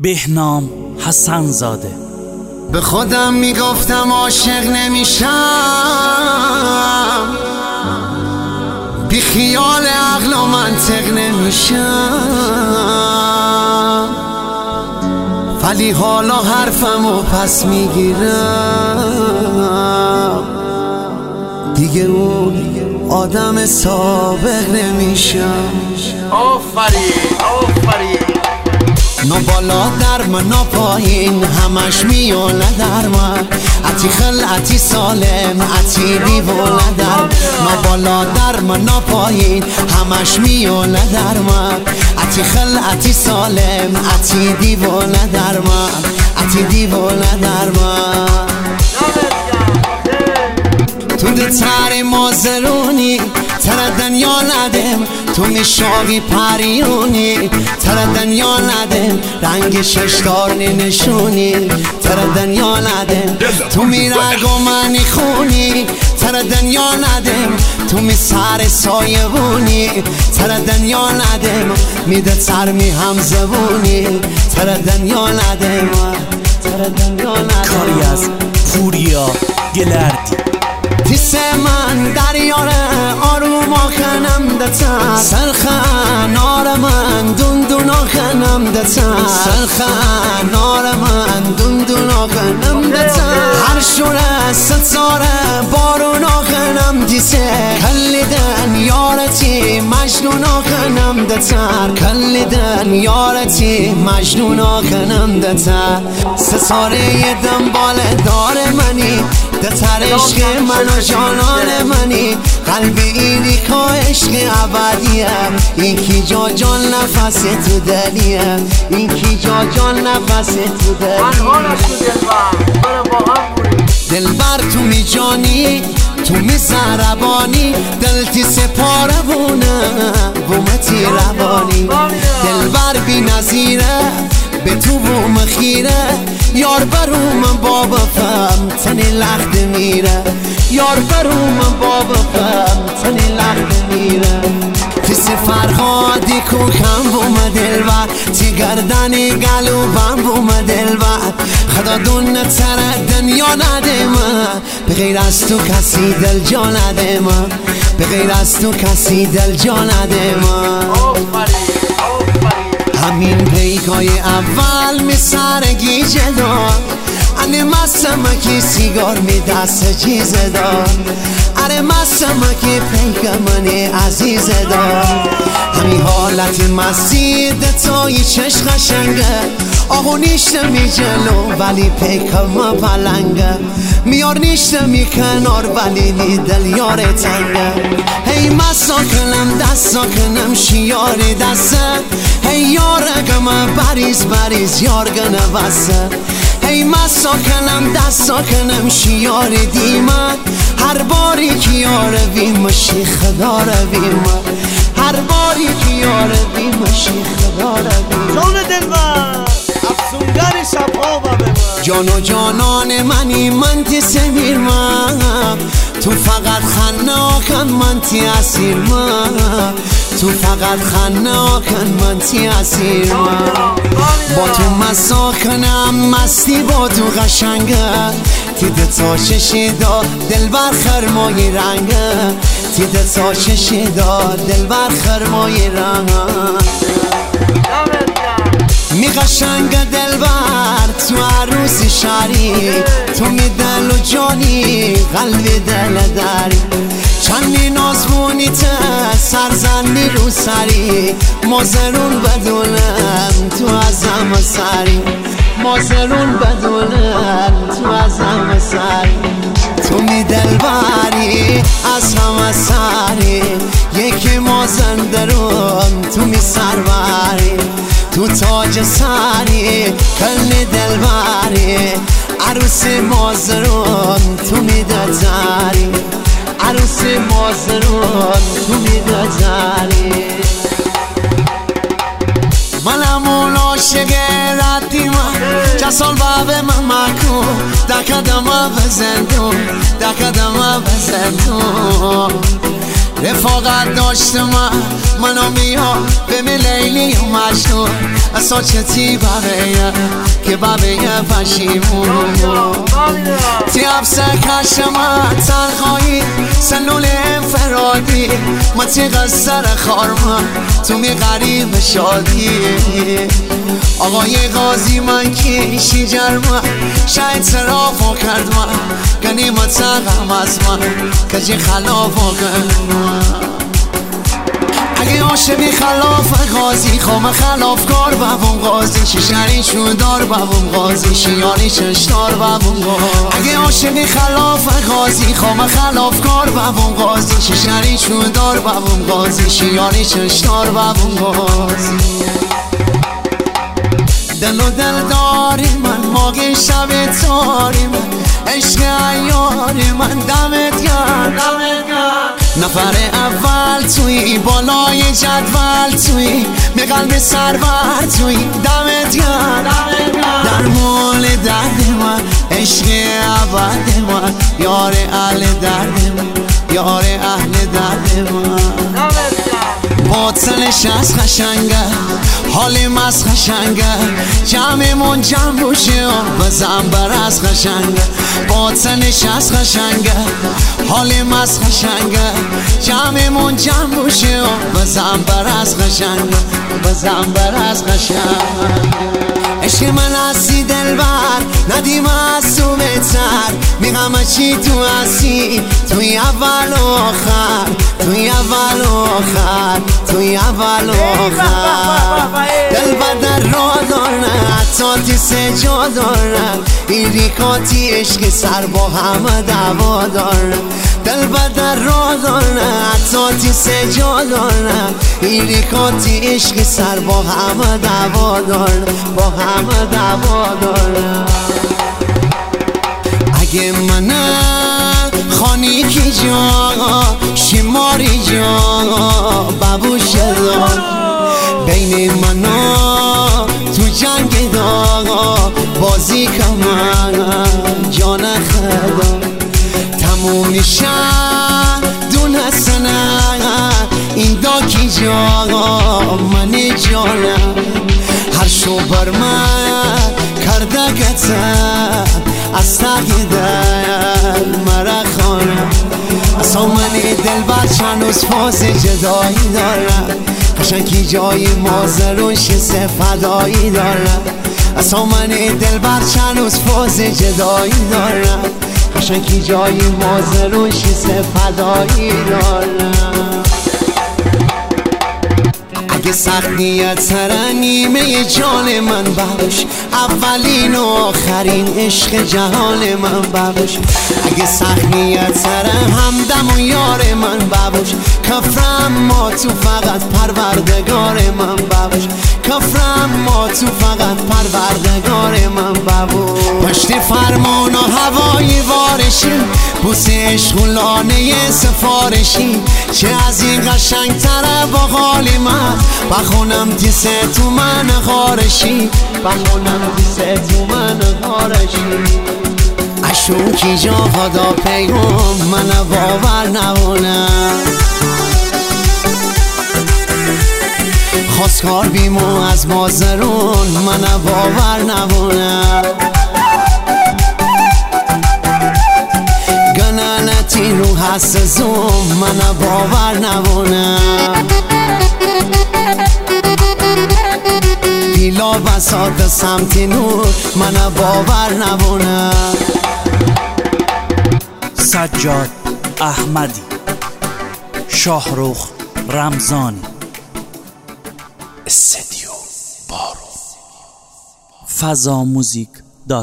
بهنام حسن زاده. به خودم میگفتم عاشق نمیشم، بی خیال عقل و منطق نمیشم، ولی حالا حرفمو پس میگیرم، دیگه اون آدم سابق نمیشم. آفرین آفرین. نه بالا در من نه پایین، همش میونه در من، عتی خلعتی سالم عتی دیوونه در. نه بالا در من نه پایین، همش میونه در من، عتی خلعتی سالم عتی دیوونه در من، عتی دیوونه در من. تو دتر مازرونی تر دنیا ندم، تو میشاقی پریونی تر دنیا ندم، رنگ ششدار نشونی تر دنیا ندم، تو میرگ و منی خونی تر دنیا ندم، تو می سر سایبونی تر دنیا ندم، میده تر می هم زبونی تر دنیا ندم، تر دنیا ندم. کاری از پوریا گلردی. تیس من دریاره آروم آخنم دتا، سرخن آر من دون دون آخنم دتا، سرخن آر من دون دون آخنم دتا، هر شوره ستاره بارون آخنم دیسه، کلیدن یارتی مجنون آخنم دتا، کلیدن یارتی مجنون آخنم دتا، ستاره دنبال دار منی دتر عشق من و جانان منی، قلب اینی که عشق ابدیه، این کی جا جان نفس تو دلیه، این کی جا جان نفس تو دلیه. دلبر تو می جانی تو می زربانی، دلتی سپاره بونه بومتی روانی، دلبر بی نظیره به تو بوم خیره، یار بروم بابا فهم تنی لخت میره، یار بروم بابا فهم تنی لخت میره، تیس فرهادی کوکم بوم دلبر، تی گردنی گلوبم بوم دلبر، خدا دون تر دنیا نده من، به غیر از تو کسی دل جا نده من، به غیر از تو کسی دل جا نده من. همین پیکای اول می سرگی جدان، اره مستم که سیگار می دست چیز دان، اره مستم که پیک منی عزیز دان، همین حالت مستی دتای چش قشنگه، آقو نیشته می جلو ولی پیک ما پلنگه، میار نیشته می کنار ولی می دل یار تنگه، هی مسا کنم دستا کنم شیاری دسته، هی یارگم بریز بریز یارگنه بسته، هی مسا کنم دستا کنم شیاری دیمه، هر باری که یار بیم شیخ داره بیم، هر باری که یار بیم شیخ داره بیم. جان دلبر افسونگر شبها به من، جان و جانان منی من تی سمیر من، تو فقط خناکن من تی اسیر من، تو فقط خناکن من تی اسیر من، با تو مساکنم مستی با تو قشنگه، تیده تا چشیدا دلبر خرمای رنگه، تیده تا چشیدا دلبر خرمای رنگه، می قشنگ دلبر تو عروسی شری، تو می دل و جانی قلب دل داری، چندی نازمونی ته سرزنی رو سری، مازرون بدونم تو ازم سری، مازرون بدونم تو ازم سری، تو می دلبری از همه سری، یکی مازن درون تو می سربری، تو تاج سری کل دلبری، عروس مازرون تو می داری، عروس مازرون تو می داری. منم اون عاشق ردی من، جسال باب من مکن، دکدم بزندون دکدم بزندون، رفاقت داشت من منو میا به لیلی و مجنون اصلا چتی بقیه که بقیه پشیمون تی افسر کشمت تنخایی سنول انفرادی ما تی قصر خارمان تو می غریب شادی آقای غازی من کیشی جرمه شاید صرافو کرد من گنیمت سقم از من کجی خلافو کرد من اگه عاشقی خلاف غازی خوام خلافکار بابون غازی شیشنی شودار بابون غازی شیانی چشتار بابون غازی اگه عاشقی خلاف غازی خوام خلافکار بابون غازی شیشنی شودار بابون غازی شیانی چشتار بابون غازی دل و دل داری من ماگه شب تاری من عشق ایاری من دمت گرم نفر اول توی بالای جدول توی می قلب سرور توی دمت گرم در مول درد من عشق ابد من یار اهل درد من یار اهل درد من باطلش از خشنگه حالیم از خشنگه جمعمون جمع بوشه بزن بر از خشنگه باطلش از خشنگه حالیم از خشنگه جمعمون جمع بوشه بزن بر از خشنگه بزن بر از خشنگه عشق من هستی دلبر ندیم از تو بهتر میگم چی تو هستی توی اول و آخر توی اول و آخر توی اول و آخر دلبر در را دارن تانتی سجا دارن این ریکاتی عشق سر با همه دعوا دارن دلبر در را دارن تانتی سجا دارن این ریکاتی عشق سر با همه دعوا دارن با همه دعوا دارن اگه منم خانی کی جا شماری جا بابوش دار بین منا تو جنگ داغا بازی کمان جان خدا تموم میشن دون سنه این داکی جا من جانم هر شو بر من کرده گتم از تقی دل مرا خانم اصلا من دل بر چند از فاز جدایی دارم قشنگی جای مازروش فدایی دارم اصلا من دل بر چند از فاز جدایی دارم قشنگی جای مازروش فدایی دارم اگه سخت نیت سره نیمه جان من ببوش اولین و آخرین عشق جهان من ببوش اگه سخت نیت سره همدم و یار من ببوش کفرم ما تو فقط پروردگار من ببوش کفرم ما تو فقط پروردگار من ببوش پشت فرمان و هوای وارشی بوس عشق و لانه سفارشی چه از این قشنگ تره با حال من بخونم دیسه تو من خارشی بخونم دیسه تو من خارشی اشون کی جا خدا پیغام من باور نبونم خواستگار بیمو از مازرون من باور نبونم گنانتی رو هست زوم من باور نبونم پیلا بساط سمت نور من باور نبونم سجاد احمدی شاهرخ رمضانی استدیو بارو فضا موزیک